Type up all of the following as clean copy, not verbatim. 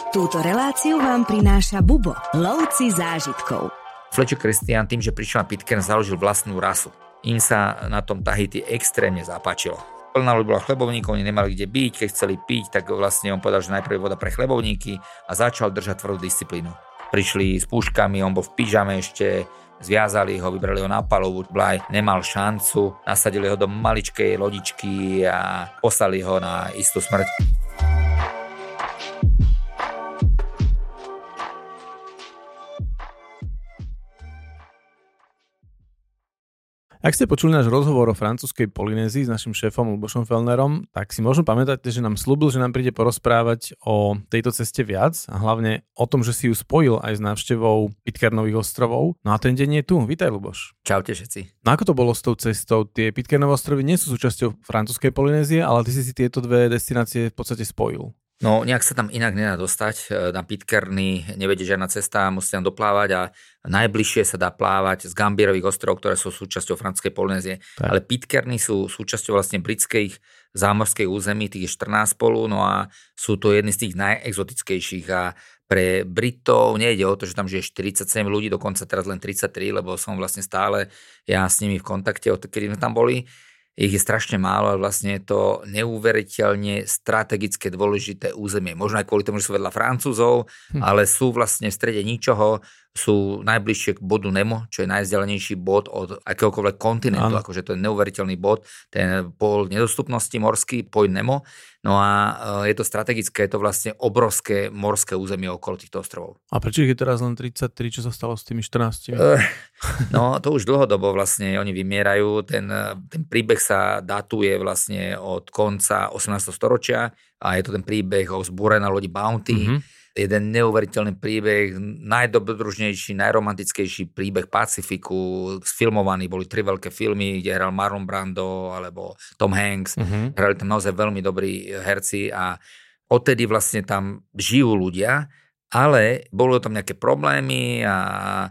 Túto reláciu vám prináša Bubo, lovci zážitkov. Fletcher Christian tým, že prišiel na Pitcairn, založil vlastnú rasu. Im sa na tom Tahiti extrémne zapáčilo. Plná ľuď bola chlebovníkov, oni nemali kde byť, keď chceli piť, tak vlastne on povedal, že najprv voda pre chlebovníky a začal držať tvrdú disciplínu. Prišli s púškami, on bol v pyžame ešte, zviazali ho, vybrali ho na palubu, Bligh nemal šancu, nasadili ho do maličkej lodičky a poslali ho na istú smrť. Ak ste počuli náš rozhovor o francúzskej Polynézii s našim šéfom Lubošom Fellnerom, tak si možno pamätáte, že nám sľúbil, že nám príde porozprávať o tejto ceste viac a hlavne o tom, že si ju spojil aj s návštevou Pitcairnových ostrovov. No a ten deň je tu. Vítaj, Luboš. Čaute všetci. No ako to bolo s tou cestou? Tie Pitcairnové ostrovy nie sú súčasťou francúzskej Polynézie, ale ty si tieto dve destinácie v podstate spojil. No, nejak sa tam inak nedá dostať. Na Pitcairny nevedie žiadna cesta, musí tam doplávať a najbližšie sa dá plávať z Gambierových ostrovov, ktoré sú súčasťou francúzskej Polynézie. Tak. Ale Pitcairny sú súčasťou vlastne britských zámorských území, tých je 14 spolu, no a sú to jedny z tých najexotickejších a pre Britov nejde o to, že tam žije 47 ľudí, dokonca teraz len 33, lebo som vlastne stále ja s nimi v kontakte, odkedy sme tam boli. Ich je strašne málo, ale vlastne je to neuveriteľne strategické dôležité územie. Možno aj kvôli tomu, že sú vedľa Francúzov, ale sú vlastne v strede ničoho, sú najbližšie k bodu Nemo, čo je najvzdialenejší bod od akéhokoľvek kontinentu, akože to je neuveriteľný bod, ten pól nedostupnosti morský, point Nemo. No a je to strategické, je to vlastne obrovské morské územie okolo týchto ostrovov. A prečo ich je teraz len 33, čo sa stalo s tými 14? No to už dlhodobo vlastne oni vymierajú, ten príbeh sa datuje vlastne od konca 18. storočia a je to ten príbeh o zbúre na lodi Bounty. Jeden neuveriteľný príbeh, najdobrodružnejší, najromantickejší príbeh Pacifiku, sfilmovaný, boli 3 veľké filmy, kde hral Marlon Brando alebo Tom Hanks, hrali tam naozaj veľmi dobrí herci a odtedy vlastne tam žijú ľudia, ale boli tam nejaké problémy a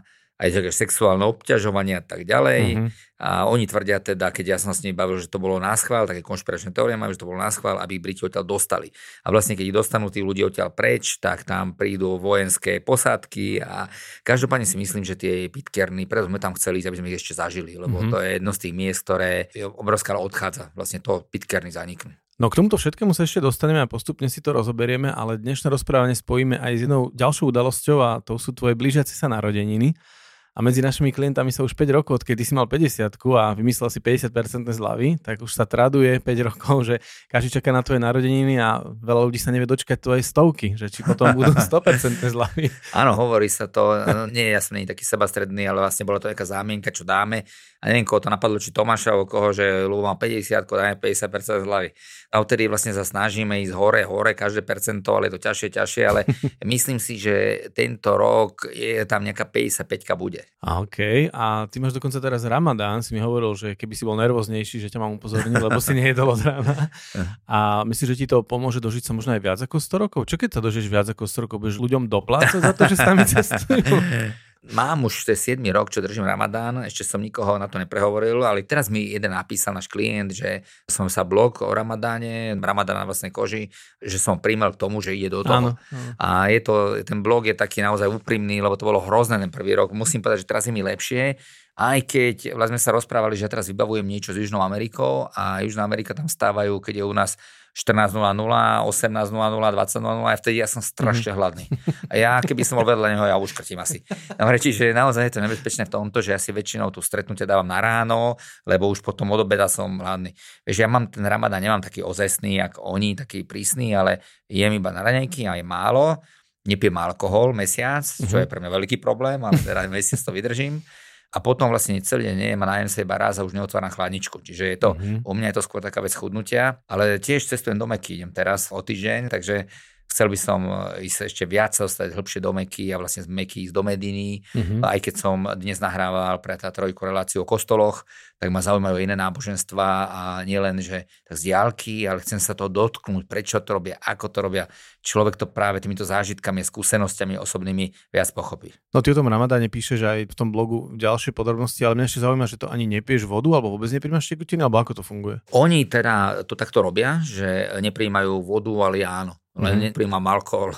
aj také sexuálne obťažovanie a tak ďalej. A oni tvrdia teda, keď ja som s nimi bavil, že to bolo náschvál, také konšpiračné teórie majú, že to bolo náschvál, aby ich Briti odtiaľ dostali. A vlastne, keď ich dostanú tí ľudia odtiaľ preč, tak tam prídu vojenské posádky a každopádne si myslím, že tie Pitcairny, preto sme tam chceli ísť, aby sme ich ešte zažili, lebo to je jedno z tých miest, ktoré obrovská odchádza. Vlastne to Pitcairny zaniknú. No k tomuto všetkému sa ešte dostaneme a postupne si to rozoberieme, ale dnešné rozprávanie spojíme aj s jednou ďalšou udalosťou a to sú tvoje blížiace sa narodeniny. A medzi našimi klientami sa už 5 rokov, odkedy si mal 50-ku a vymyslel si 50% zľavy, tak už sa traduje 5 rokov, že každý čaká na tvoje narodeniny a veľa ľudí sa nevie dočkať tvojej stovky, že či potom budú 100% zľavy. Áno, hovorí sa to, nie je jasný, taký sebastredný, ale vlastne bola to nejaká zámienka, čo dáme. A neviem, koho to napadlo, či Tomáša, alebo koho, že Ľubo má 50-ko, dáme 50% zľavy. A odtedy vlastne sa snažíme ísť hore, každé percento, ale je to ťažšie, ale myslím si, že tento rok je tam nejaká 55-ka bude. A okej, a ty máš dokonca teraz Ramadán, si mi hovoril, že keby si bol nervóznejší, že ťa mám upozorniť, lebo si nejedol od rána. A myslíš, že ti to pomôže dožiť sa možno aj viac ako 100 rokov? Čo keď sa dožiješ viac ako 100 rokov? Budeš ľuďom doplácať za to, že s nami cestujú? Mám už 7 rok, čo držím Ramadán, ešte som nikoho na to neprehovoril, ale teraz mi jeden napísal náš klient, že som sa blog o Ramadáne, Ramadán na vlastnej koži, že som príjmal k tomu, že ide do toho. Áno. A ten blog je taký naozaj úprimný, lebo to bolo hrozné ten prvý rok. Musím povedať, že teraz je mi lepšie, aj keď vlastne sme sa rozprávali, že teraz vybavujem niečo s Južnou Amerikou a Južná Amerika tam stávajú, keď je u nás 14.00, 18.00, 20.00 a vtedy ja som strašne hladný. A ja, keby som bol vedľa neho, ja uškrtím asi. Tam rečí, že naozaj je to nebezpečné v tomto, že ja si väčšinou tu stretnutie dávam na ráno, lebo už potom od obeda som hladný. Vieš, ja mám ten Ramadán, nemám taký ozajstný, ako oni, taký prísny, ale jem iba na raňajky a je málo. Nepijem alkohol mesiac, čo je pre mňa veľký problém, ale teda mesiac to vydržím. A potom vlastne celý deň nejem a najem sa iba raz a už neotváram chladničku. Čiže je to, u mňa je to skôr taká vec chudnutia, ale tiež cestujem do Meky, idem teraz o týždeň, takže chcel by som ísť ešte viac dostať hĺbšie do Meky a vlastne z Meky ísť do Mediny. Aj keď som dnes nahrával pre tá trojku reláciu o kostoloch, tak ma zaujímajú iné náboženstva a nielen, že tak z diaľky, ale chcem sa toho dotknúť, prečo to robia, ako to robia. Človek to práve týmito zážitkami a skúsenosťami osobnými viac pochopí. No ty o tom Ramadáne píšeš aj v tom blogu ďalšie podrobnosti, ale mňa ešte zaujíma, že to ani nepiješ vodu, alebo vôbec nepríjmaš tekutiny, alebo ako to funguje? Oni teda to takto robia, že nepríjmajú vodu, ale ja áno. len nepríjmam alkohol.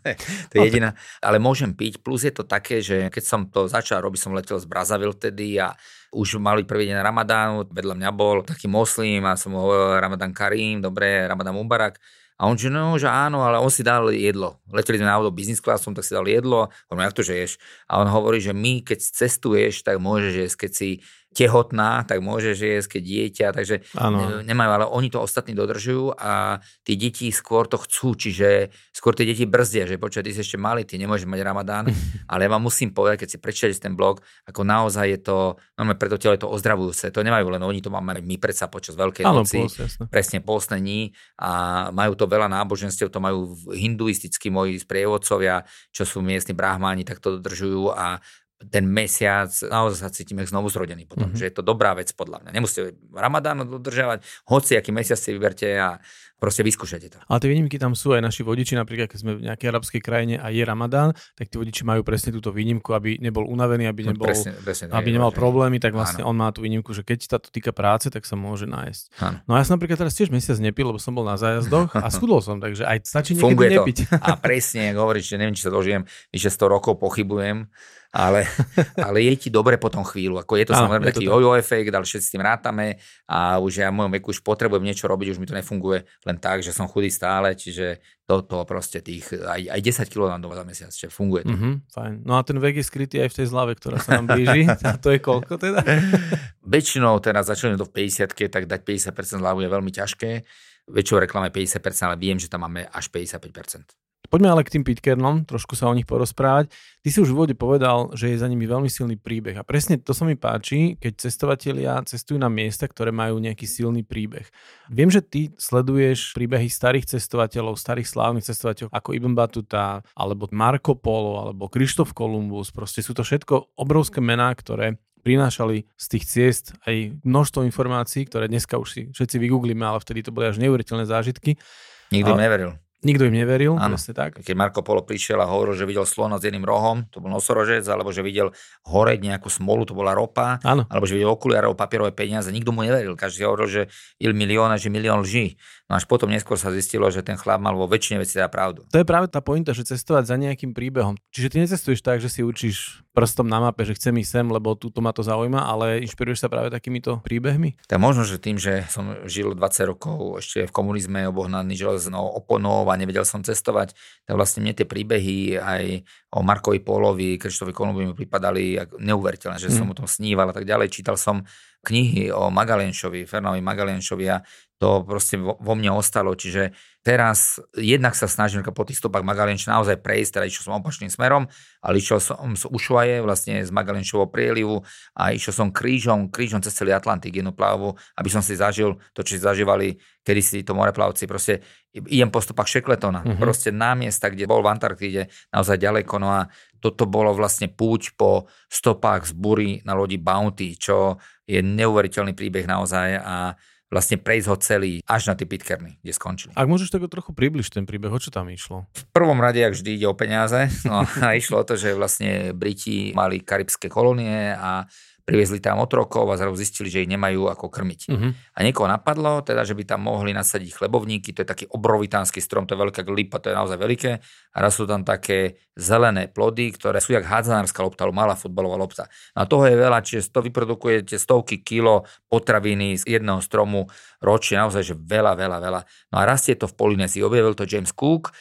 To je jediná. Ale môžem piť, plus je to také, že keď som to začal robiť, som letel z Brazzaville vtedy a už mali prvý deň Ramadánu, vedľa mňa bol taký moslim a som mu hovoril Ramadan Karim, dobre, Ramadan Mubarak. A on že no, že áno, ale on si dal jedlo. Leteli sme na auto business classom, tak si dal jedlo. Hovorím, jak to, že ješ? A on hovorí, že my, keď cestuješ, tak môžeš jesť, keď si tehotná, tak môžeš jesť, keď dieťa, takže nemajú, ale oni to ostatní dodržujú a tí deti skôr to chcú, čiže skôr tie deti brzdia, že počkaj, ty si ešte malý, ty nemôžeš mať Ramadán, ale ja vám musím povedať, keď si prečítate ten blog, ako naozaj je to, máme preto telo je to ozdravujúce, to nemajú len oni, to máme my predsa počas Veľkej noci, presne postné dní a majú to veľa náboženstiev, to majú hinduistickí moji sprievodcovia, čo sú miestni brahmáni, tak to dodržujú a ten mesiac, naozaj sa cítime znovu zrodený potom, že je to dobrá vec podľa mňa. Nemusíte Ramadán dodržiavať, hoci aký mesiac si vyberte a proste vyskúšajte to. Ale tie výnimky tam sú aj naši vodiči, napríklad keď sme v nejakej arabskej krajine a je Ramadán, tak tí vodiči majú presne túto výnimku, aby nebol unavený, aby nebol, presne, aby nemal problémy, tak vlastne on má tú výnimku, že keď sa to týka práce, tak sa môže nájsť. Áno. No a ja som napríklad teraz tiež mesiac nepil, lebo som bol na zájazdoch a schudol som, takže aj stačí niekedy nepiť. A presne, ako hovoríš, že neviem, či sa dožijem, vyše 100 rokov pochybujem. Ale je ti dobre po tom chvíľu. Ako je to samozrejme taký jojo efekt, ale všetci s tým rátame a už ja v mojom veku už potrebujem niečo robiť, už mi to nefunguje len tak, že som chudý stále, čiže to proste tých aj 10 kg nám za mesiac, čiže funguje to. Fajn. No a ten vek je skrytý aj v tej zlave, ktorá sa nám blíži. A to je koľko teda? Väčšinou teraz začali to v 50-ke, tak dať 50% zľavu je veľmi ťažké. Väčšinou reklame 50%, ale viem, že tam máme až 55%. Poďme ale k tým pitkernom, trošku sa o nich porozprávať. Ty si už v úvode povedal, že je za nimi veľmi silný príbeh a presne to sa mi páči, keď cestovatelia cestujú na miesta, ktoré majú nejaký silný príbeh. Viem, že ty sleduješ príbehy starých cestovateľov, starých slávnych cestovateľov ako Ibn Battuta, alebo Marco Polo, alebo Krištof Kolumbus. Proste sú to všetko obrovské mená, ktoré prinášali z tých ciest aj množstvo informácií, ktoré dneska už si všetci vygooglíme, ale vtedy to boli až neuveriteľné zážitky. Nikto neveril. Nikto im neveril, vlastne tak. Keď Marco Polo prišiel a hovoril, že videl slona s jedným rohom, to bol nosorožec, alebo že videl horeť nejakú smolu, to bola ropa, alebo že videl okuliarov, papierové peniaze, nikto mu neveril. Každý hovoril, že il milióna, že milión lží. No až potom neskôr sa zistilo, že ten chlap mal vo väčšine veci teda pravdu. To je práve tá pointa, že cestovať za nejakým príbehom. Čiže ty necestuješ tak, že si učíš prstom na mape, že chcem ísť sem, lebo túto ma to zaujíma, ale inšpiruješ sa práve takýmito príbehmi? Tak možno, že tým, že som žil 20 rokov ešte v komunizme obohnaný železnou oponou a nevedel som cestovať, tak vlastne mne tie príbehy aj o Markovi Polovi, Krištofovi Kolumbovi mi pripadali neuveriteľné, že som o tom sníval a tak ďalej. Čítal som knihy o Magalénšovi, Fernandovi Magalénšovi a to proste vo mne ostalo, čiže teraz jednak sa snažím po tých stopách Magalénša naozaj prejsť, teda išiel som opačným smerom, ale išiel som z Ushuaie, vlastne z Magalénšovho prielivu a išiel som krížom cez celý Atlantik, jednu plávu, aby som si zažil to, čo si zažívali kedysi to moreplavci, proste idem po stopách Shackletona, proste na miesta, kde bol v Antarktíde, naozaj ďaleko, no a toto bolo vlastne púť po stopách z bury na lodi Bounty, čo je neuveriteľný príbeh naozaj a vlastne prejsť ho celý až na tie Pitcairny, kde skončili. Ak môžeš tak trochu približiť ten príbeh, o čo tam išlo? V prvom rade, jak vždy, ide o peniaze. No a išlo o to, že vlastne Briti mali karibské kolónie a priviezli tam otrokov a zrazu zistili, že ich nemajú ako krmiť. A niekoho napadlo, teda, že by tam mohli nasadiť chlebovníky, to je taký obrovitánsky strom, to je veľká lipa, to je naozaj veľké. A rastú tam také zelené plody, ktoré sú jak hádzanárska lopta, alebo malá futbalová lopta. A toho je veľa, čiže to vyprodukujete stovky kilo potraviny z jedného stromu ročne, naozaj, že veľa. No a rastie to v Polynézii, objavil to James Cook,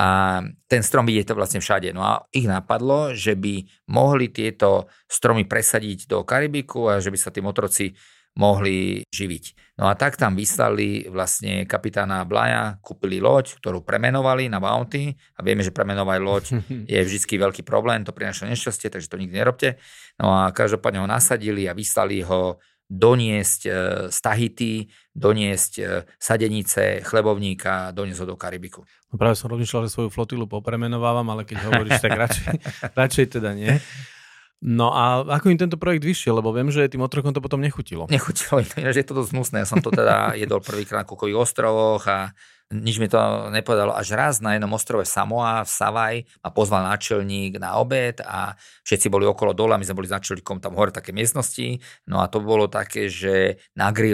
a ten strom vidíte vlastne všade. No a ich napadlo, že by mohli tieto stromy presadiť do Karibiku a že by sa tí otroci mohli živiť. No a tak tam vyslali vlastne kapitána Blaya, kúpili loď, ktorú premenovali na Bounty a vieme, že premenovať loď je vždycky veľký problém, to prináša nešťastie, takže to nikdy nerobte. No a každopádne ho nasadili a vyslali ho doniesť z Tahiti, doniesť sadenice, chlebovníka, doniesť ho do Karibiku. No práve som rozmýšľal, že svoju flotilu popremenovávam, ale keď hovoríš, tak radšej teda nie. No a ako im tento projekt vyšiel? Lebo viem, že tým otrokom to potom nechutilo. Nechutilo, že je to dosť hnusné. Ja som to teda jedol prvýkrát na Cookových ostrovoch a nič mi to nepovedalo. Až raz na jednom ostrove Samoa v Savaj ma pozval náčelník na obed a všetci boli okolo dole, my sme boli s náčelníkom tam hore také miestnosti. No a to bolo také, že na grille.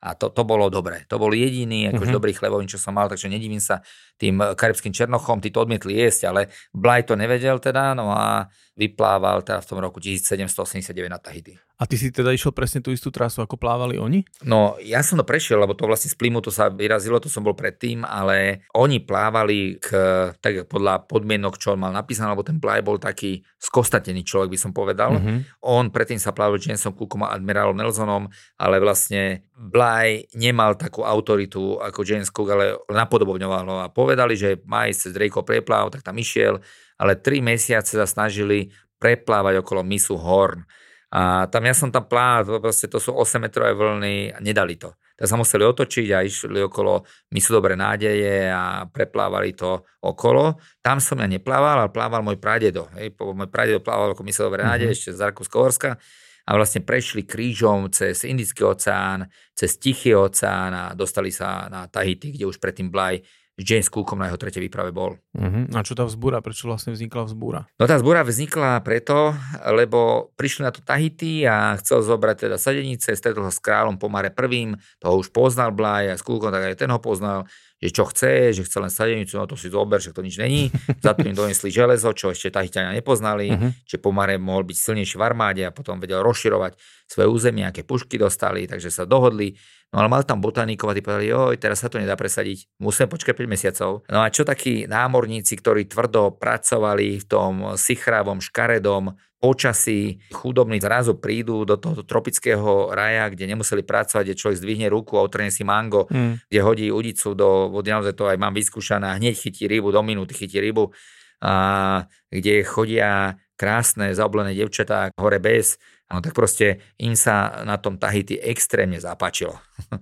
A to bolo dobré. To bol jediný dobrý chlebovník, čo som mal, takže nedivím sa tým karibským černochom, tí to odmietli jesť, ale Bligh to nevedel teda, no a vyplával teda v tom roku 1789 na Tahiti. A ty si teda išiel presne tú istú trasu, ako plávali oni? No, ja som to prešiel, lebo to vlastne z Plymouthu sa vyrazilo, to som bol predtým, ale oni plávali tak podľa podmienok, čo on mal napísané, lebo ten Bligh bol taký skostatený človek, by som povedal. On predtým sa plával Jamesom Cookom a admirálom Nelsonom, ale vlastne Bligh nemal takú autoritu ako James Cook, ale napodobňoval ho a povedali, že má ísť cez Drakeov prieplav, tak tam išiel, ale 3 mesiace sa snažili preplávať okolo mysu Horn. A tam ja som tam plával, proste to sú 8-metrové vlny a nedali to. Tak sa museli otočiť a išli okolo mysu Dobré nádeje a preplávali to okolo. Tam som ja neplával, ale plával môj pradedo. Môj pradedo plával okolo mysu Dobré nádeje, ešte z Rakúsko-Uhorska. A vlastne prešli krížom cez Indický oceán, cez Tichý oceán a dostali sa na Tahiti, kde už predtým Bligh s James Cookom na jeho tretej výprave bol. A čo tá vzbúra? Prečo vlastne vznikla vzbúra? No tá vzbúra vznikla preto, lebo prišli na to Tahiti a chcel zobrať teda sadenice, stretol sa s kráľom Pomare I, toho už poznal Bligh a s Cookom, tak aj ten ho poznal, že čo chce, že chce len sadenicu, no to si zober, že to nič není. Za to im donesli železo, čo ešte Tahitiania nepoznali, že Pomare mohol byť silnejší v armáde a potom vedel rozširovať svoje územie, aké pušky dostali, takže sa dohodli. No ale mal tam botaníkov a tí povedali, joj, teraz sa to nedá presadiť, musíme počkať 5 mesiacov. No a čo takí námorníci, ktorí tvrdo pracovali v tom sichravom, škaredom počasí, chudobní, zrazu prídu do toho tropického raja, kde nemuseli pracovať, kde človek zdvihne ruku a otrhne si mango, kde hodí udicu do vody, naozaj to aj mám vyskúšané, hneď chytí rybu, do minúty chytí rybu, a kde chodia krásne zaoblené dievčatá hore bez. No tak proste im sa na tom Tahiti extrémne zapáčilo.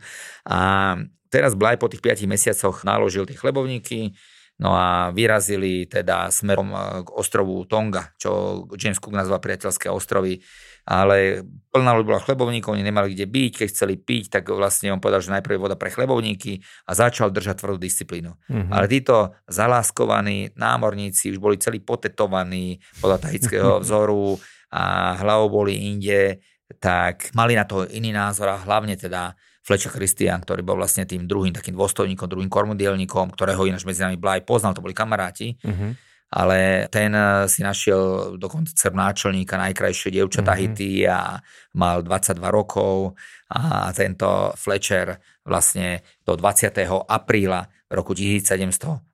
A teraz Bligh po tých 5 mesiacoch naložil tie chlebovníky, no a vyrazili teda smerom k ostrovu Tonga, čo James Cook nazval priateľské ostrovy, ale plná ľuď bola chlebovníkov, oni nemali kde byť, keď chceli piť, tak vlastne on povedal, že najprv je voda pre chlebovníky a začal držať tvrdú disciplínu. Ale títo zaláskovaní námorníci už boli celí potetovaní podľa tahitského vzoru a hlavou boli inde, tak mali na to iný názor a hlavne teda Fletcher Christian, ktorý bol vlastne tým druhým takým dôstojníkom, druhým kormodielnikom, ktorého ináč medzi nami Bligh poznal, to boli kamaráti, ale ten si našiel dokonca dceru náčelníka, najkrajšie dievča Tahiti a mal 22 rokov a tento Fletcher vlastne do 20. apríla roku 1789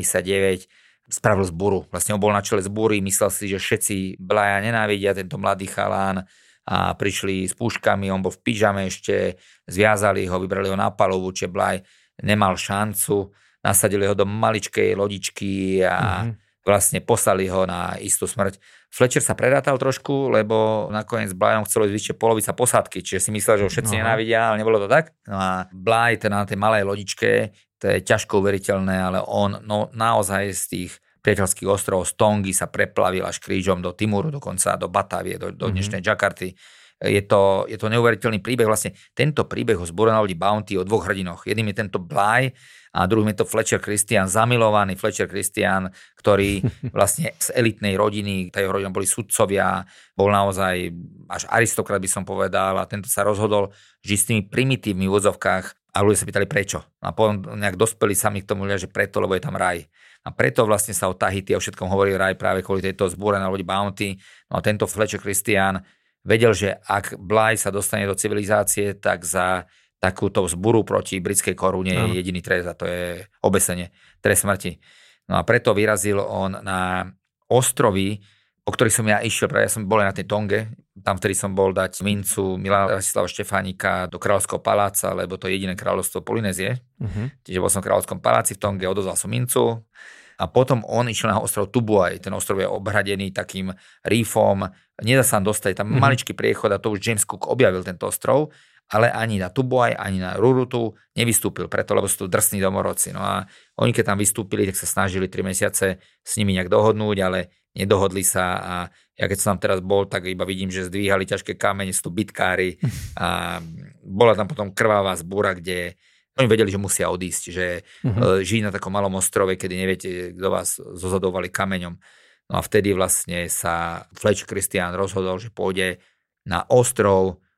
spravil zburu. Vlastne on bol na čele zbúry, myslel si, že všetci Bligha nenávidia, tento mladý chalán, a prišli s puškami, on bol v pyžame ešte, zviazali ho, vybrali ho na palubu, čiže Bligh nemal šancu, nasadili ho do maličkej lodičky a vlastne poslali ho na istú smrť. Fletcher sa prerátal trošku, lebo nakoniec Blighom chcelo ísť vyššie polovica posádky, čiže si myslel, že ho všetci nenávidia, ale nebolo to tak. No a Bligh teda na tej malej lodičke, to je ťažko uveriteľné, ale on naozaj z tých priateľských ostrovov z Tongy sa preplavil až krížom do Timuru, dokonca do Batavie, do dnešnej Jakarty. Je to neuveriteľný príbeh. Vlastne tento príbeh ho zbúral na lodi Bounty o 2 hrdinoch. Jedným je tento Bligh a druhým je to Fletcher Christian, zamilovaný Fletcher Christian, ktorý vlastne z elitnej rodiny, tá jeho rodina boli sudcovia, bol naozaj až aristokrat, by som povedal, a tento sa rozhodol žiť s tými primitívnymi úvodzovkách a ľudia sa pýtali prečo. A potom nejak dospeli sami k tomu ľudia, že preto, lebo je tam raj. A preto vlastne sa o Tahiti a o všetkom hovorí raj práve kvôli tejto zbúre na lodi Bounty. No a tento Fletcher Christian vedel, že ak Bligh sa dostane do civilizácie, tak za takúto vzburu proti britskej korune je jediný trest a to je obesenie, trest smrti. No a preto vyrazil on na ostrovy, po ktorých som ja išiel, ja som bol aj na tej Tonge, tam vtedy som bol dať mincu Milana Rastislava Štefánika do kráľovského paláca, lebo to je jediné kráľovstvo Polynézie. Čiže bol som v kráľovskom paláci v Tonge, odozval som mincu a potom on išiel na ostrov Tubuai. Ten ostrov je obhradený takým reefom, nedá sa tam dostať, tam maličký priechod a to už James Cook objavil tento ostrov, ale ani na Tubuai, ani na Rurutu nevystúpil preto, lebo sú tu drsní domorodci. No a oni keď tam vystúpili, tak sa snažili 3 mesiace s nimi nejak dohodnúť, ale nedohodli sa a ja keď som tam teraz bol, tak iba vidím, že zdvíhali ťažké kamene, sú tu bitkári a bola tam potom krvavá zbúra, kde oni vedeli, že musia odísť, že žiť na takom malom ostrove, kedy neviete, kto vás zozadovali kameňom. No a vtedy vlastne sa Fletcher Christian rozhodol, že pôjde na ostrov,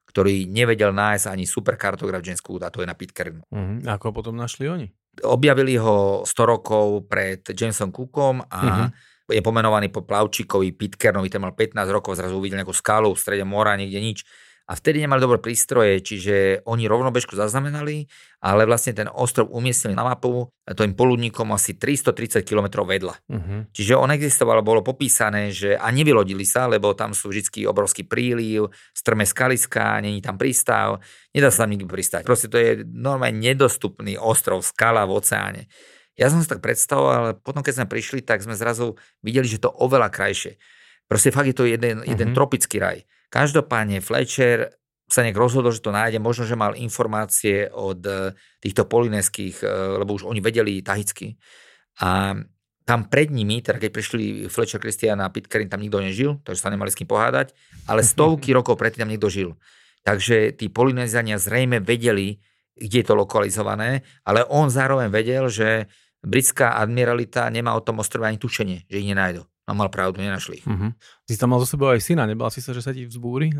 ktorý nevedel nájsť ani superkartograf James Cook, a to je na Pitcairnu. Ako potom našli oni? Objavili ho 100 rokov pred Jamesom Cookom a je pomenovaný po plavčíkovi Pitcairnovi, ten mal 15 rokov, zrazu uvidel nejakú skalu v strede mora, niekde nič. A vtedy nemali dobré prístroje, čiže oni rovnobežku zaznamenali, ale vlastne ten ostrov umiestnili na mapu tým poludníkom asi 330 km vedľa. Čiže on existoval, bolo popísané, že a nevylodili sa, lebo tam sú vždy obrovský príliv, strmé skaliská, není tam prístav, nedá sa tam nikdy pristať. Proste to je normálne nedostupný ostrov, skala v oceáne. Ja som si tak predstavoval, ale potom, keď sme prišli, tak sme zrazu videli, že to oveľa krajšie. Proste fakt je to jeden tropický raj. Každopádne Fletcher sa nejak rozhodol, že to nájde. Možno, že mal informácie od týchto polynéskych, lebo už oni vedeli tahicky. A tam pred nimi, teda keď prišli Fletcher, Christian a Pitcairn, tam nikto nežil, takže sa nemali s kým pohádať, ale stovky rokov predtým tam niekto žil. Takže tí Polynéziania zrejme vedeli, kde je to lokalizované, ale on zároveň vedel, že britská admiralita nemá o tom ostrove ani tušenie, že ich nenájdu. No mal pravdu, nenašli ich. Ty tam mal zo sebou aj syna, nebal si sa, že sa ti vzbúri?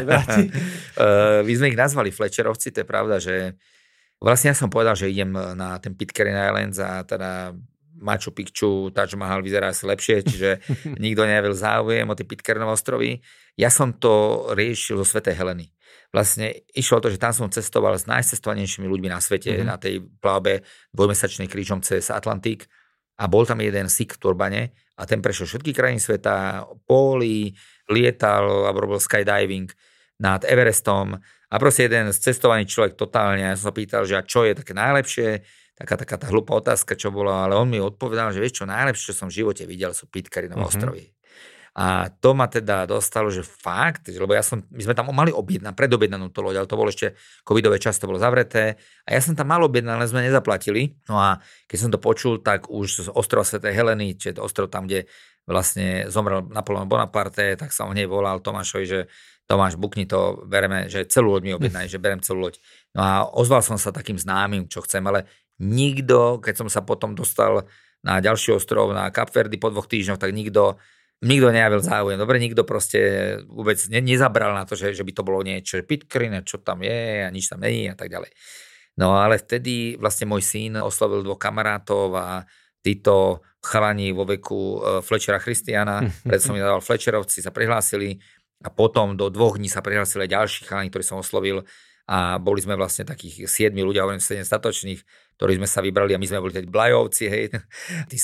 My sme ich nazvali Fletcherovci, to je pravda, že vlastne ja som povedal, že idem na ten Pitcairn Islands a teda Machu Picchu, Taj Mahal vyzerá asi lepšie, čiže nikto nejavil záujem o tie Pitcairnové ostrovy. Ja som to riešil zo Svätej Heleny. Vlastne išlo to, že tam som cestoval s najcestovanejšími ľuďmi na svete, na tej plavbe dvojmesačnej krížom cez Atlantik a bol tam jeden Sikh v turbane a ten prešiel všetky krajiny sveta, póly, lietal a robil skydiving nad Everestom a proste jeden cestovaný človek totálne. Ja som sa pýtal, že a čo je také najlepšie, taká tá hlúpa otázka, čo bola, ale on mi odpovedal, že vieš čo, najlepšie, čo som v živote videl, sú Pitcairnové ostrovy. A to ma teda dostalo, že fakt, lebo my sme tam mali predobjednanú to loď, ale to bolo ešte covidové čas, to bolo zavreté a ja som tam mal objednané, ale sme nezaplatili. No a keď som to počul, tak už z ostrova Svätej Heleny, čiže ostrov tam, kde vlastne zomrel Napoleon Bonaparte, tak som hneď volal Tomášovi, že Tomáš, bukni to, bereme, že celú loď mi objednaj, že berem celú loď. No a ozval som sa takým známym, čo chcem, ale nikto, keď som sa potom dostal na ďalší ostrov, na Cap Verde po 2 týždňoch, tak nikto nejavil záujem. Dobre, nikto proste vôbec nezabral na to, že by to bolo niečo, že Pitcairn, čo tam je a nič tam není a tak ďalej. No ale vtedy vlastne môj syn oslovil 2 kamarátov a títo chalani vo veku Fletchera Christiana, preto som mi dával Fletcherovci, sa prihlásili a potom do 2 dní sa prihlásili aj ďalší chalani, ktorí som oslovil a boli sme vlastne takých 7 ľudia, 7 statočných, ktorí sme sa vybrali a my sme boli teď Blajovci, hej, tí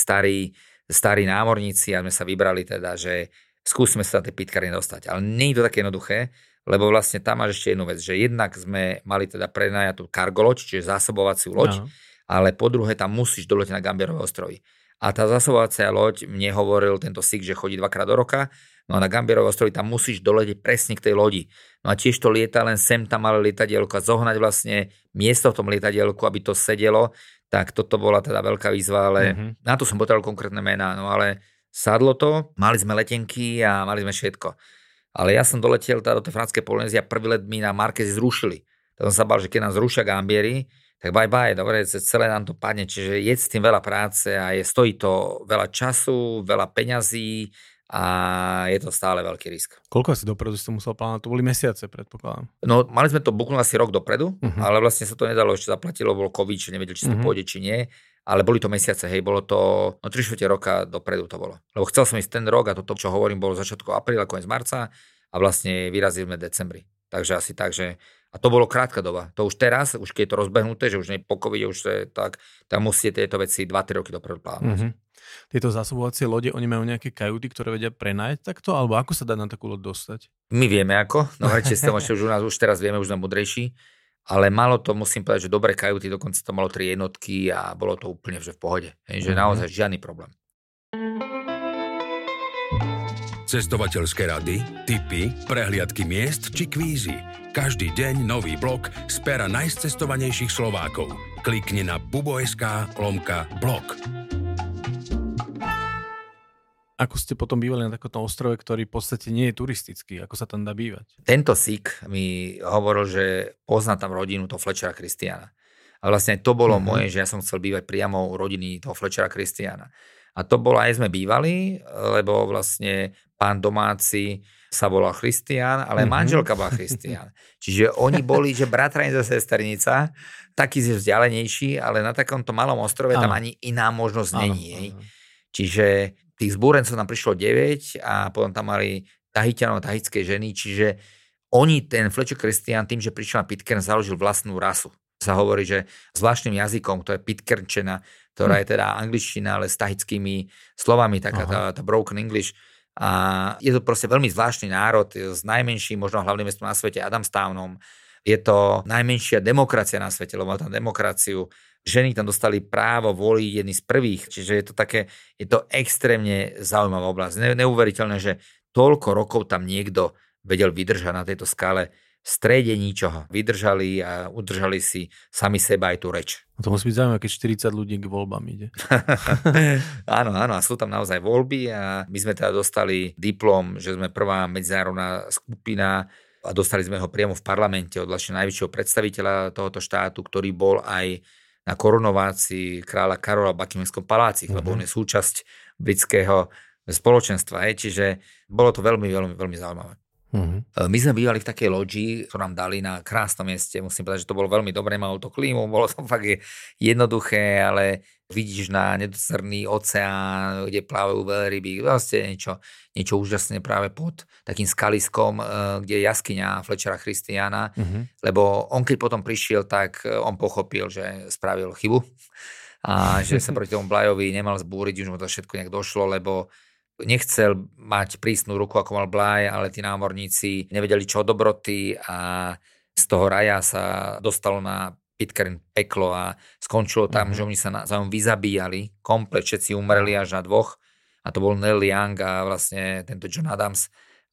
starí námorníci a sme sa vybrali teda, že skúsme sa na tie Pitcairny dostať. Ale nie je to také jednoduché, lebo vlastne tam máš ešte jednu vec, že jednak sme mali teda prenajatú cargo loď, čiže zásobovaciu loď, ale po druhé tam musíš doletieť na Gambierové ostrovy. A tá zásobovacia loď, mne hovoril tento Sikh, že chodí 2-krát do roka, no a na Gambierové ostrovy tam musíš doletieť presne k tej lodi. No a tiež to lieta, len sem tam malé lietadielko a zohnať vlastne miesto v tom lietadielku, aby to sedelo, tak toto bola teda veľká výzva, ale na to som potreboval konkrétne mená, no ale sadlo to, mali sme letenky a mali sme všetko. Ale ja som doletel teda do tej franskej Polynézie a prvý let mi na Marquesi zrušili. Tak som sa bál, že keď nám zrušia Gambiery, tak bye, dobre, celé nám to padne, čiže je s tým veľa práce a stojí to veľa času, veľa peňazí a je to stále veľký risk. Koľko asi dopredu si to musel plánovať? To boli mesiace, predpokladám. No, mali sme to buknúť asi rok dopredu, ale vlastne sa to nedalo, ešte zaplatilo, bolo COVID, či nevedeli, či to pôjde, či nie, ale boli to mesiace, hej, bolo to 3/4 roka dopredu to bolo. Lebo chcel som ísť ten rok a toto, čo hovorím, bolo začiatku apríla, koniec marca a vlastne vyrazili sme v decembri. Takže asi tak, že a to bolo krátka doba. To už teraz, už keď je to rozbehnuté, že už nie po covide, už to je tak musíte tieto veci 2-3 roky dopredu plánovať. Tieto zásobovacie lode, oni majú nejaké kajuty, ktoré vedia prenajať takto? Alebo ako sa dá na takú loď dostať? My vieme ako. No rečite, už u nás už teraz vieme, už sme múdrejší. Ale malo to, musím povedať, že dobré kajuty, dokonca to malo 3 jednotky a bolo to úplne že v pohode. Že naozaj žiadny problém. Cestovateľské rady, tipy, prehliadky miest či kvízy. Každý deň nový blog z pera najcestovanejších Slovákov. Klikni na bubo.sk/blog. Ako ste potom bývali na takomto ostrove, ktorý v podstate nie je turistický? Ako sa tam dá bývať? Tento Sikh mi hovoril, že pozná tam rodinu toho Fletchera Christiana. A vlastne to bolo moje, že ja som chcel bývať priamo u rodiny toho Fletchera Christiana. A to bolo, aj sme bývali, lebo vlastne pán domáci sa volal Christian, ale manželka bola Christian. Čiže oni boli, že bratranica, sesternica, taký vzdialenejší, ale na takomto malom ostrove tam ani iná možnosť není. Čiže tých zbúrencov nám prišlo 9 a potom tam mali Tahitianov, tahitské ženy, čiže oni, ten Fletcher Christian, tým, že prišiel na Pitcairn, založil vlastnú rasu. Sa hovorí, že zvláštnym jazykom, to je Pitcairnčina, ktorá je teda angličtina, ale s tahitskými slovami, taká tá broken English. A je to proste veľmi zvláštny národ, s najmenším, možno hlavným mestom na svete, Adamstownom. Je to najmenšia demokracia na svete, lebo má tam demokraciu. Ženy tam dostali právo voliť jedni z prvých, čiže je to extrémne zaujímavá oblasť. Neuveriteľné, že toľko rokov tam niekto vedel vydržať na tejto skále v strede ničoho. Vydržali a udržali si sami seba aj tú reč. To musí byť zaujímavé, keď 40 ľudí k voľbám ide. Áno, a sú tam naozaj voľby a my sme teda dostali diplom, že sme prvá medzinárodná skupina a dostali sme ho priamo v parlamente od vlastne najvyššieho predstaviteľa tohoto štátu, ktorý bol aj na korunovácii kráľa Karola v Buckinghamskom paláci, lebo on je súčasť britského spoločenstva. Čiže bolo to veľmi, veľmi, veľmi zaujímavé. My sme bývali v takej lodži, ktorú nám dali na krásnom mieste. Musím povedať, že to bolo veľmi dobré, malo to klímu, bolo to fakt jednoduché, ale vidíš na nedocrný oceán, kde plávajú veľryby, vlastne niečo úžasné práve pod takým skaliskom, kde je jaskyňa Fletchera Christiana, lebo on keď potom prišiel, tak on pochopil, že spravil chybu a že sa proti tomu Blyovi nemal zbúriť, už mu to všetko nejak došlo, lebo nechcel mať prísnu ruku, ako mal Bly, ale tí námorníci nevedeli, čo dobroty a z toho raja sa dostalo na Pitcairn peklo a skončilo tam, že oni sa navzájom vyzabíjali, komplet všetci umreli až na 2 a to bol Neil Young a vlastne tento John Adams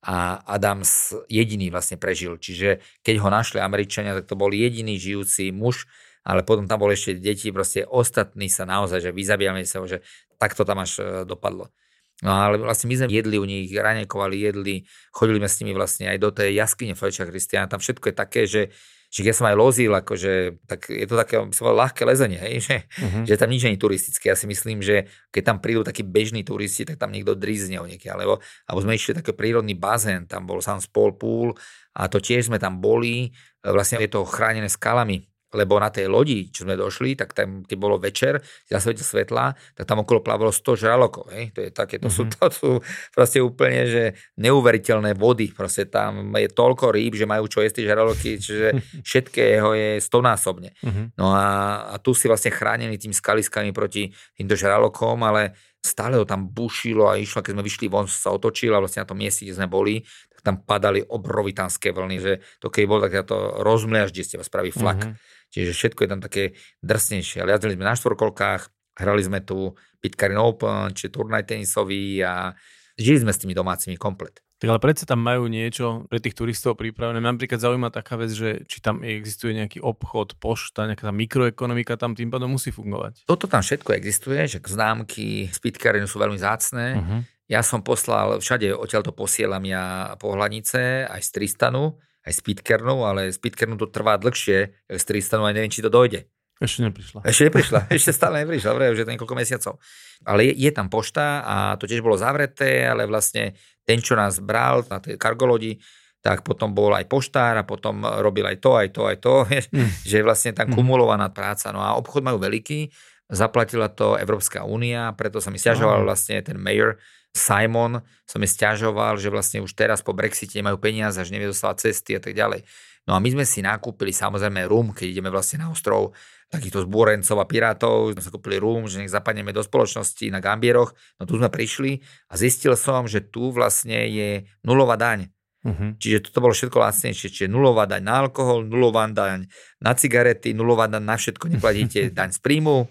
a Adams jediný vlastne prežil. Čiže keď ho našli Američania, tak to bol jediný žijúci muž, ale potom tam boli ešte deti, proste ostatní sa naozaj, že vyzabíjali sa, že takto tam až dopadlo. No ale vlastne my sme jedli u nich, raňajkovali, chodili sme s nimi vlastne aj do tej jaskyne Fletchera Christiana, tam všetko je také, že ja som aj lozil, akože, tak je to také ľahké lezenie, hej, že tam nič nie je turistické. Ja si myslím, že keď tam prídu takí bežní turisti, tak tam niekto drizne niekiaľ, alebo sme išli taký prírodný bazén, tam bol Sans Paul Pool a to tiež sme tam boli, vlastne je to chránené skalami. Lebo na tej lodi, čo sme došli, tak tam, keď bolo večer, zasvietil svetla, tak tam okolo plávalo 100 žralokov. To je také, to sú proste úplne, že neuveriteľné vody. Proste tam je toľko rýb, že majú čo jesť tie žraloky, čiže všetkého je 100-násobne. No a tu si vlastne chránený tým skaliskami proti týmto žralokom, ale stále to tam bušilo a išlo, keď sme vyšli von, sa otočil a vlastne na tom mieste, kde sme boli, tak tam padali obrovitánske vlny, že to keď bol, tak to rozmliaž, kde ste vás spraví flak. Čiže všetko je tam také drsnejšie. Ale jazdili sme na štvorkolkách, hrali sme tu Pitcairn Open, či turnaj tenisový a žili sme s tými domácimi komplet. Tak ale predsa tam majú niečo pre tých turistov pripravené. Mňa napríklad zaujíma taká vec, že či tam existuje nejaký obchod, pošta, nejaká mikroekonomika tam tým pádom musí fungovať. Toto tam všetko existuje, že známky z Pitcairnu sú veľmi vzácne. Ja som poslal, všade odtiaľ to posielam ja pohľadnice, aj z Tristanu, aj z Pitcairnu, ale z Pitcairnu to trvá dlhšie, z Tristanu aj neviem, či to dojde. Ešte neprišla. Ešte stále neprišla, už je to niekoľko mesiacov. Ale je tam pošta a to tiež bolo zavreté, ale vlastne ten, čo nás bral na tej kargolodi, tak potom bol aj poštár a potom robil aj to, že vlastne tam kumulovaná práca. No a obchod majú veľký, zaplatila to Európska únia, preto sa mi sťažoval vlastne ten mayor Simon, som mi sťažoval, že vlastne už teraz po Brexite nemajú peniaze, že nevie dostávať cesty a tak ďalej. No a my sme si nakúpili samozrejme rum, keď ideme vlastne na ostrov takýchto zbúrencov a pirátov, sme sa kúpili rum, že nech zapadneme do spoločnosti na Gambieroch. No tu sme prišli a zistil som, že tu vlastne je nulová daň. Čiže toto bolo všetko lacnejšie, čiže nulová daň na alkohol, nulová daň na cigarety, nulová daň na všetko, neplatíte daň z príjmu.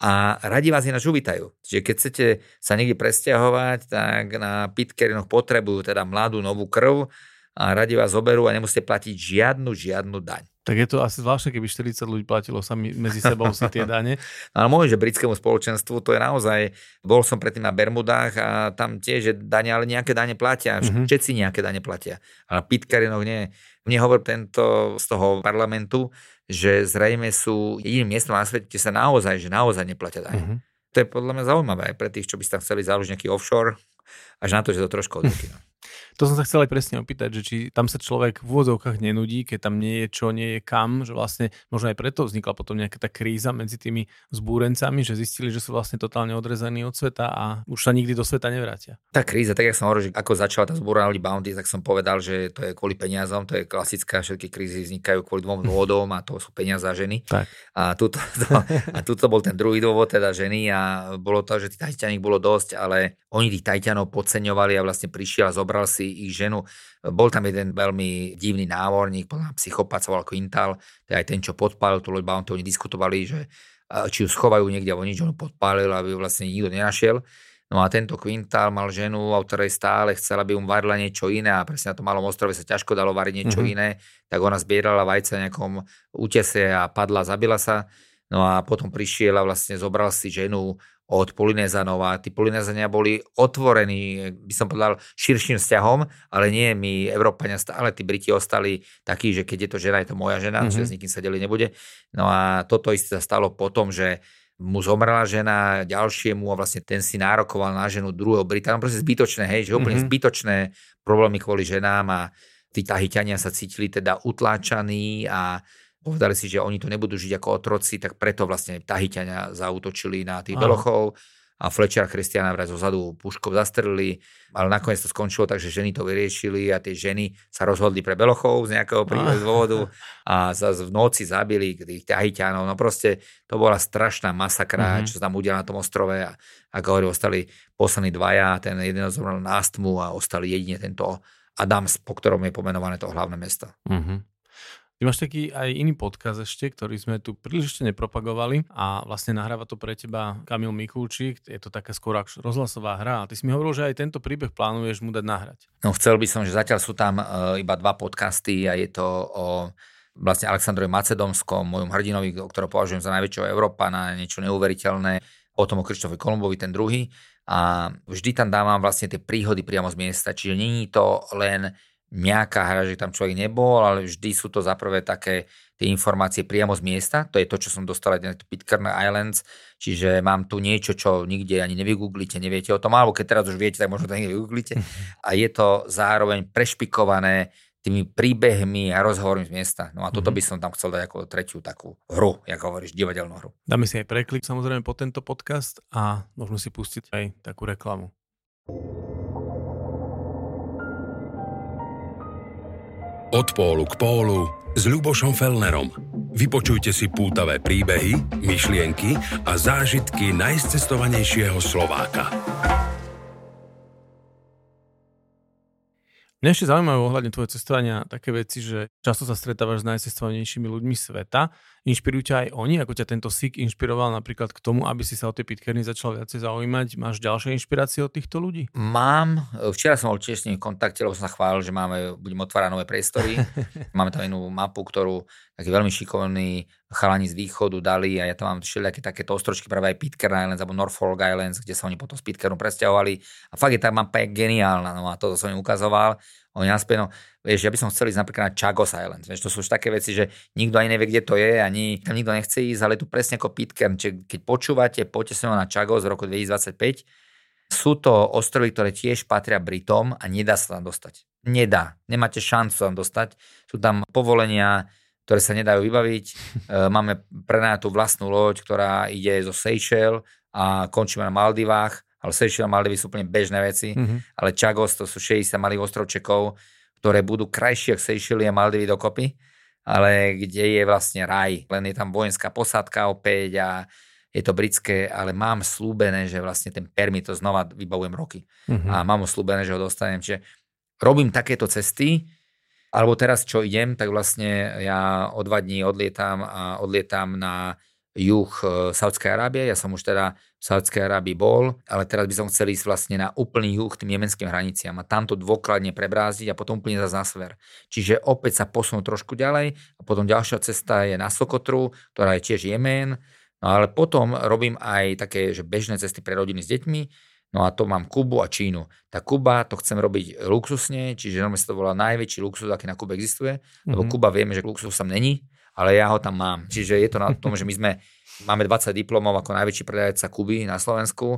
A radi vás ináč uvítajú. Čiže keď chcete sa niekde presťahovať, tak na Pitcairnoch potrebujú teda mladú novú krv a radi vás zoberú a nemusíte platiť žiadnu daň. Tak je to asi zvláštne, keby 40 ľudí platilo sami medzi sebou si tie dane. Ale môžem, že britskému spoločenstvu to je naozaj, bol som predtým na Bermudách a tam tiež je dane, ale nejaké dane platia. Všetci nejaké dane platia. Ale Pitcairnoch nie. Mne hovorí tento z toho parlamentu, že zrejme sú jediným miestom na svete, kde sa naozaj neplatia dane. To je podľa mňa zaujímavé aj pre tých, čo by sa chceli založiť nejaký offshore, až na to, že to trošku odvykne. To som sa chcel aj presne opýtať, že či tam sa človek v úvodzovkách nenudí, keď tam nie je čo, nie je kam, že vlastne možno aj preto vznikla potom nejaká tá kríza medzi tými zbúrencami, že zistili, že sú vlastne totálne odrezaní od sveta a už sa nikdy do sveta nevrátia. Tá kríza, tak jak som hovoril, že ako začala tá zbúra ľudí Bounty, tak som povedal, že to je kvôli peniazom, to je klasická, všetky krízy vznikajú kvôli dvom dôvodom a to sú peniaze a ženy. Tak. A tuto bol ten druhý dôvod, teda ženy a bolo to, že tých Tahitianík bolo dosť, ale oni tých Tahitianov podceňovali a vlastne prišiel a zobral si ich ženu. Bol tam jeden veľmi divný námorník, psychopat sa volal Quintal, to je aj ten, čo podpálil tú loď Bounty, oni diskutovali, že či ju schovajú niekde alebo nič, on podpálil, aby ju vlastne nikto nenašiel. No a tento Quintal mal ženu, o ktorej stále chcela, aby mu varila niečo iné a presne na tom malom ostrove sa ťažko dalo variť niečo iné, tak ona zbierala vajce v nejakom útese a padla, zabila sa. No a potom prišiel a vlastne zobral si ženu od Polynézanov a tí Polynézania boli otvorení, by som povedal, širším vzťahom, ale nie my, Európania, stále tí Briti ostali takí, že keď je to žena, je to moja žena, čiže s nikým sa deliť nebude. No a toto isté sa stalo potom, že mu zomrela žena ďalšiemu a vlastne ten si nárokoval na ženu druhého Brita. No proste zbytočné, hej, že úplne zbytočné problémy kvôli ženám a tí Tahitiania sa cítili teda utláčaní a povedali si, že oni tu nebudú žiť ako otroci, tak preto vlastne Tahitiania zaútočili na tých belochov a Fletchera Christiana vraj zozadu puškou zastrelili, ale nakoniec to skončilo tak, že ženy to vyriešili a tie ženy sa rozhodli pre belochov z nejakého dôvodu a zase v noci zabili tých Tahitianov. No proste to bola strašná masakra, čo sa tam udiala na tom ostrove a ako hovorím, ostali poslední dvaja, ten jeden zomrel na astmu a ostali jedine tento Adams, po ktorom je pomenované to hlavné mesto. Ty máš taký aj iný podcast ešte, ktorý sme tu príliš ešte nepropagovali a vlastne nahráva to pre teba Kamil Mikulčík. Je to taká skôr rozhlasová hra a ty si mi hovoril, že aj tento príbeh plánuješ mu dať nahrať. No chcel by som, že zatiaľ sú tam iba 2 podcasty a je to o vlastne Alexandrovi Macedónskom, mojom hrdinovi, ktorého považujem za najväčšieho Európana, niečo neuveriteľné, potom o Krištofovi Kolumbovi, ten druhý. A vždy tam dávam vlastne tie príhody priamo z miesta, čiže nie je to len nejaká hra, že tam človek nebol, ale vždy sú to zaprvé také tie informácie priamo z miesta, to je to, čo som dostal aj na Pitcairn Islands, čiže mám tu niečo, čo nikde ani nevygooglite, neviete o tom, alebo keď teraz už viete, tak možno to niekde vygooglite. A je to zároveň prešpikované tými príbehmi a rozhovormi z miesta. No a toto by som tam chcel dať ako tretiu takú hru, ako hovoríš, divadelnú hru. Dáme si aj preklik samozrejme po tento podcast a môžeme si pustiť aj takú reklamu. Od pólu k pólu s Ľubošom Fellnerom. Vypočujte si pútavé príbehy, myšlienky a zážitky najcestovanejšieho Slováka. Mňa ešte zaujímavé ohľadne tvoje cestovania také veci, že často sa stretávaš s najcestovanejšími ľuďmi sveta. Inšpirujú ťa aj oni? Ako ťa tento SIK inšpiroval napríklad k tomu, aby si sa o tie Pitcairny začal viacej zaujímať? Máš ďalšie inšpirácie od týchto ľudí? Mám. Včera som bol tiež s nimi v kontakte, lebo som sa chválil, že budeme otvárať nové priestory. Máme tam jednu mapu, ktorú takí veľmi šikovní chalani z východu dali a ja tam mám všelijaké takéto ostročky, práve aj Pitcairn Islands alebo Norfolk Islands, kde sa oni potom z Pitcairnu presťahovali. A fakt je tá mapa geniálna, no a toto som im ukazoval. Oni naspäť, no, vieš, ja by som chcel ísť napríklad na Chagos Islands, vieš, to sú už také veci, že nikto ani nevie, kde to je, ani tam nikto nechce ísť, ale tu presne ako Pitcairn, keď počúvate, poďte sa na Chagos v roku 2025, sú to ostrovy, ktoré tiež patria Britom a nedá sa tam dostať. Nedá, nemáte šancu tam dostať. Sú tam povolenia, ktoré sa nedajú vybaviť. Máme prenajatú vlastnú loď, ktorá ide zo Seychelles a končíme na Maldivách. Ale Seychelles a Maldivy sú úplne bežné veci. Ale Chagos, to sú 60 malých ostrovčekov, ktoré budú krajšie ako Seychelles a Maldivy dokopy, ale kde je vlastne raj. Len je tam vojenská posádka opäť a je to britské, ale mám slúbené, že vlastne ten permit, to znova vybavujem roky. A mám slúbené, že ho dostanem. Čiže robím takéto cesty, alebo teraz, čo idem, tak vlastne ja o 2 dní odlietam na juh Saudskej Arábie. Ja som už teda v Saudskej Arábii bol, ale teraz by som chcel ísť vlastne na úplný juh tým jemenským hraniciam a tamto dôkladne prebrázdiť a potom úplne zase na sever. Čiže opäť sa posunú trošku ďalej a potom ďalšia cesta je na Sokotru, ktorá je tiež Jemen. No ale potom robím aj také, že bežné cesty pre rodiny s deťmi. No a to mám Kubu a Čínu. Tá Kuba, to chcem robiť luxusne, čiže normálne sa to volá najväčší luxus, aký na Kube existuje, lebo Kuba vieme, že luxus tam není, ale ja ho tam mám. Čiže je to na tom, že máme 20 diplomov ako najväčší predajca Kuby na Slovensku.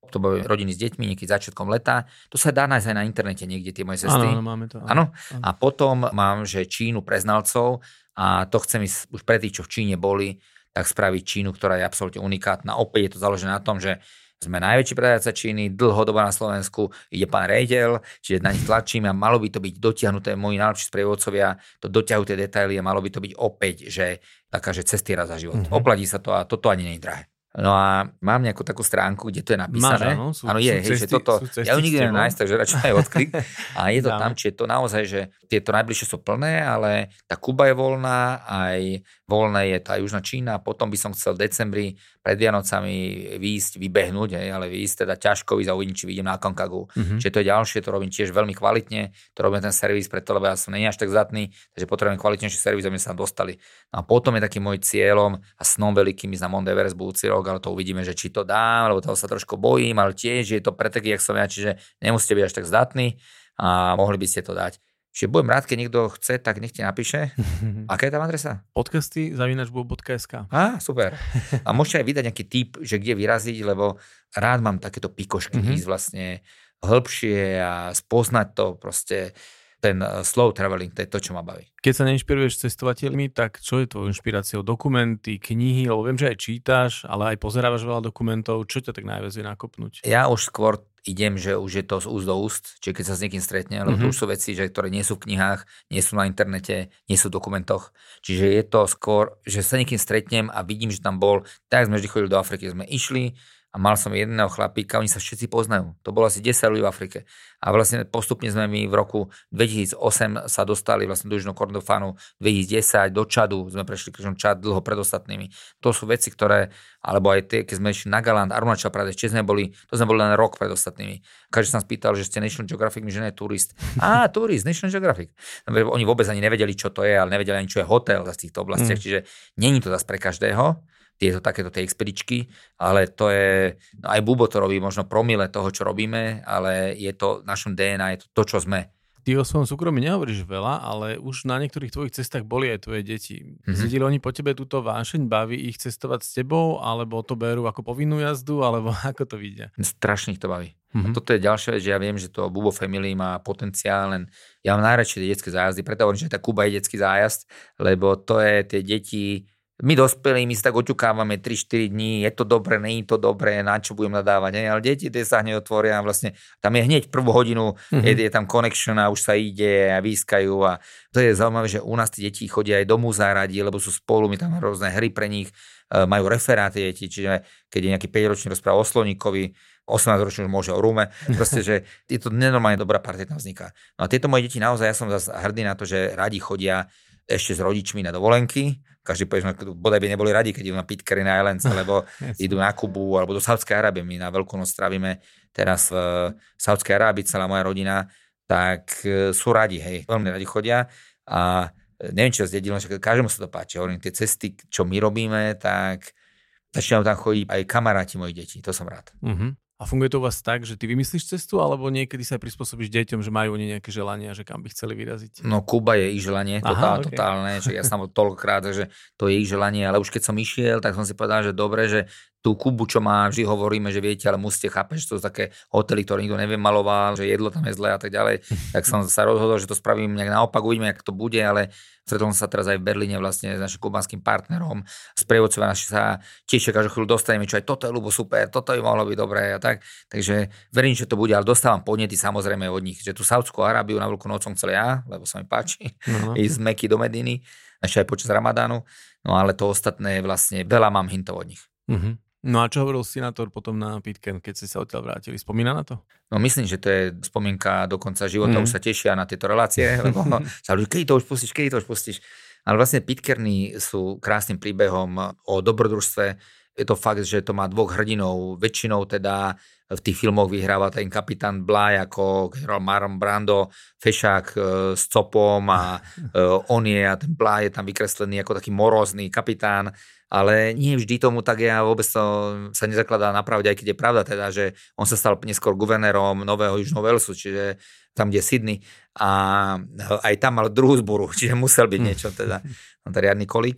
to boli rodiny s deťmi, niekedy začiatkom leta. To sa dá nájsť aj na internete niekde, tie moje cesty. Áno, máme to. Áno. A potom mám, že Čínu pre znalcov a to chcem ísť už pre tých, čo v Číne boli, tak spraviť Čínu, ktorá je absolútne unikátna. Opäť je to založené na tom, že sme najväčší predajca Číny, dlhodobo na Slovensku, ide pán riaditeľ, čiže na nich tlačíme a malo by to byť dotiahnuté, moji najlepší sprievodcovia to dotiahujú tie detaily a malo by to byť opäť, že taká, že cesty raz za život. Oplatí sa to a toto ani nie je drahé. No a mám nejakú takú stránku, kde to je napísané. Áno, je, hej, že toto, ja ju nikdy neviem nájsť, takže radšej aj odklik. A je to tam, či je to naozaj, že tieto najbližšie sú plné, ale tá Kuba je voľná, aj voľná je tá Južná Čína, potom by som chcel v decembri pred Vianocami vybehnúť, ale výjsť teda ťažko a uvidím, či vidím na Akonkagu. Čiže to je ďalšie, to robím tiež veľmi kvalitne, to robím ten servis, preto lebo ja som nie až tak zdatný, takže potrebujem kvalitnejší servis, aby sme sa dostali. No a potom je takým môj cieľom a snom veľkým ísť na Mount Everest budúci rok, ale to uvidíme, že či to dám, lebo toho sa trošku bojím, ale tiež je to pre takých, jak som ja, čiže nemusíte byť až tak zdatní a mohli by ste to dať. Čiže budem rád, keď niekto chce, tak nech ti napíše. Aká je tam adresa? Podcasty@bubo.sk. Super. A môžete aj vydať nejaký tip, že kde vyraziť, lebo rád mám takéto pikošky ísť vlastne hĺbšie a spoznať to proste. Ten slow traveling, to je to, čo ma baví. Keď sa neinšpiruješ cestovateľmi, tak čo je tvojou inšpiráciou? Dokumenty, knihy, lebo viem, že aj čítaš, ale aj pozerávaš veľa dokumentov. Čo ťa tak najviac vie nakopnúť? Ja už skôr idem, že už je to z úst do úst, čiže keď sa s niekým stretne, lebo to už sú veci, že, ktoré nie sú v knihách, nie sú na internete, nie sú v dokumentoch. Čiže je to skôr, že sa niekým stretnem a vidím, že tam bol, tak sme vždy chodili do Afriky, sme išli, a mal som jedného chlapíka, oni sa všetci poznajú. To bolo asi 10 ľudí v Afrike. A vlastne postupne sme my v roku 2008 sa dostali vlastne do Južného Kordofánu, 2010 do Čadu, sme prešli križom Čad dlho pred ostatnými. To sú veci, ktoré, alebo aj tie, keď sme išli Nagaland, Arunachal Pradesh, či sme boli, to sme boli len rok pred ostatnými. Každý sa nás pýtal, že ste National Geographic, my že nie turist. Turist, National Geographic. Oni vôbec ani nevedeli, čo to je, ale nevedeli ani, čo je hotel v týchto oblastiach, čiže není to zase pre každého. Tieto takéto tie expedičky, ale to je, no aj Bubo to robí možno promile toho, čo robíme, ale je to v našom DNA, je to, čo sme. Ty o svojom súkromí nehovoríš veľa, ale už na niektorých tvojich cestách boli aj tvoje deti. Cítili oni po tebe túto vášeň, baví ich cestovať s tebou, alebo to berú ako povinnú jazdu, alebo ako to vidia? Strašne ich to baví. A toto je ďalšia vec, že ja viem, že to Bubo Family má potenciál, len ja mám najradšej tie detské zájazdy, preto hovorím, že tá Kuba je detský zájazd, lebo to je tie deti. My dospelí, my si tak oťukávame 3-4 dní, je to dobre, nie je to dobre, na čo budem nadávať, ale deti tie sa hneď otvoria a vlastne tam je hneď prvú hodinu, je tam connection a už sa ide a výskajú a to je zaujímavé, že u nás tie deti chodia aj do múzea radi, lebo sú spolu, my tam rôzne hry pre nich, majú referáty deti, čiže keď je nejaký 5-ročný rozpráva o sloníkovi, 18-ročný už môže o Rume, proste, že je to nenormálne dobrá partia tam vzniká. No a tieto moje deti naozaj, ja som zase hrdý na to, že radi chodia ešte s rodičmi na dovolenky. Každý povie, že bodaj by neboli radi, keď idú na Pitcairn Islands, alebo idú na Kubu, alebo do Saudskej Arábie. My na Veľkú noc strávime teraz v Saudskej Arábii, celá moja rodina, tak sú radi, hej, veľmi radi chodia a neviem, čo zdedilo, že každému sa to páči. Hovorím, tie cesty, čo my robíme, tak začínajú tam chodiť aj kamaráti mojich detí, to som rád. A funguje to u vás tak, že ty vymyslíš cestu, alebo niekedy sa prispôsobíš deťom, že majú oni nejaké želania, že kam by chceli vyraziť? No Kuba je ich želanie, totálne, že ja som toľkokrát, že to je ich želanie, ale už keď som išiel, tak som si povedal, že dobre, že tú Kubu, čo má, vždy hovoríme, že viete, ale musíte chápať, že to sú také hotely, ktoré nikto nevymaloval, že jedlo tam je zlé a tak ďalej. Tak som sa rozhodol, že to spravím nejak naopak, uvidíme, jak to bude, ale stretol som sa teraz aj v Berlíne vlastne s našim kubanským partnerom, sprievodcovia naši sa tiež každú chvíľu dostaneme, čo aj toto je ľubo super, toto by mohlo byť dobré a tak. Takže verím, že to bude, ale dostávam podnety samozrejme od nich, že tú Saudskú Arábiu na Veľkú noc som chcel ja, lebo sa mi páči, ísť z Meky do Mediny, ešte aj počas Ramadánu, no ale to ostatné vlastne veľa mám hintov od nich. No a čo hovoril senátor potom na Pitcairn, keď ste sa odtiaľ vrátili? Spomína na to? No myslím, že to je spomienka do konca života, už sa tešia na tieto relácie, lebo sa ľudí, kedy to už pustíš. Ale vlastne Pitcairny sú krásnym príbehom o dobrodružstve. Je to fakt, že to má dvoch hrdinov, väčšinou teda v tých filmoch vyhráva ten kapitán Bligh, ako Marlon Brando, fešák s copom a on je a ten Bligh je tam vykreslený ako taký morózny kapitán. Ale nie vždy tomu tak je a vôbec to sa nezakladá na pravde, aj keď je pravda teda, že on sa stal neskôr guvernérom Nového Južného Walesu, čiže tam, kde je Sydney a aj tam mal druhú zboru, čiže musel byť niečo teda, on to riadny kolík.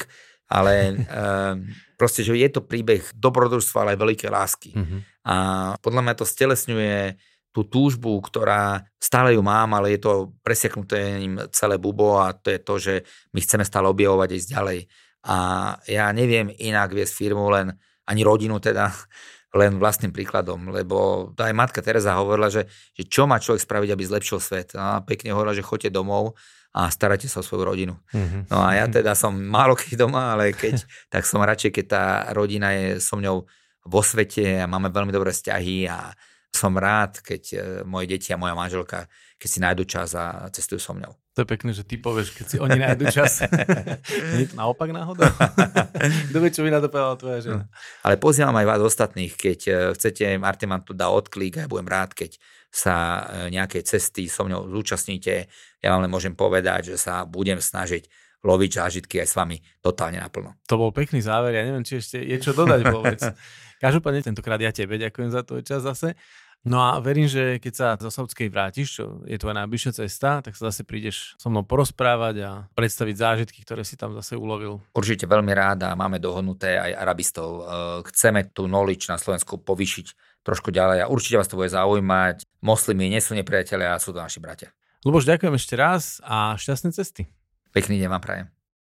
Ale proste, že je to príbeh dobrodružstva, ale aj veľké lásky. A podľa mňa to stelesňuje tú túžbu, ktorá stále ju mám, ale je to presiaknuté ním celé bubo a to je to, že my chceme stále objavovať a ísť ďalej. A ja neviem inak viesť firmu, ani rodinu teda, len vlastným príkladom, lebo aj matka Teresa hovorila, že čo má človek spraviť, aby zlepšil svet. A pekne hovorila, že choďte domov a starajte sa o svoju rodinu. No a ja teda som málo keď doma, ale tak som radšej, keď tá rodina je so mňou vo svete a máme veľmi dobré vzťahy a som rád, keď moje deti a moja manželka, keď si nájdu čas a cestujú so mňou. To je pekné, že ty povieš, keď si oni nájdu čas. Nie to naopak náhodou? Kto vie, čo by na to povedala tvoja žena? Ale pozývam aj vás ostatných, keď chcete, Martin vám tu dá odklík a ja budem rád, keď sa nejakej cesty so mňou zúčastníte. Ja vám len môžem povedať, že sa budem snažiť loviť zážitky aj s vami totálne naplno. To bol pekný záver, ja neviem, či ešte je čo dodať vôbec. Každopádne tentokrát ja tebe ďakujem za tvoj čas zase. No a verím, že keď sa zo Saudskej vrátiš, čo je tvoja najbližšia cesta, tak sa zase prídeš so mnou porozprávať a predstaviť zážitky, ktoré si tam zase ulovil. Určite veľmi rád a máme dohodnuté aj arabistov. Chceme tú knowledge na Slovensku povýšiť trošku ďalej a určite vás to bude zaujímať. Moslimi nie sú nepriatelia a sú to naši bratia. Ľuboš, ďakujem ešte raz a šťastné cesty. Pekný deň vám prajem.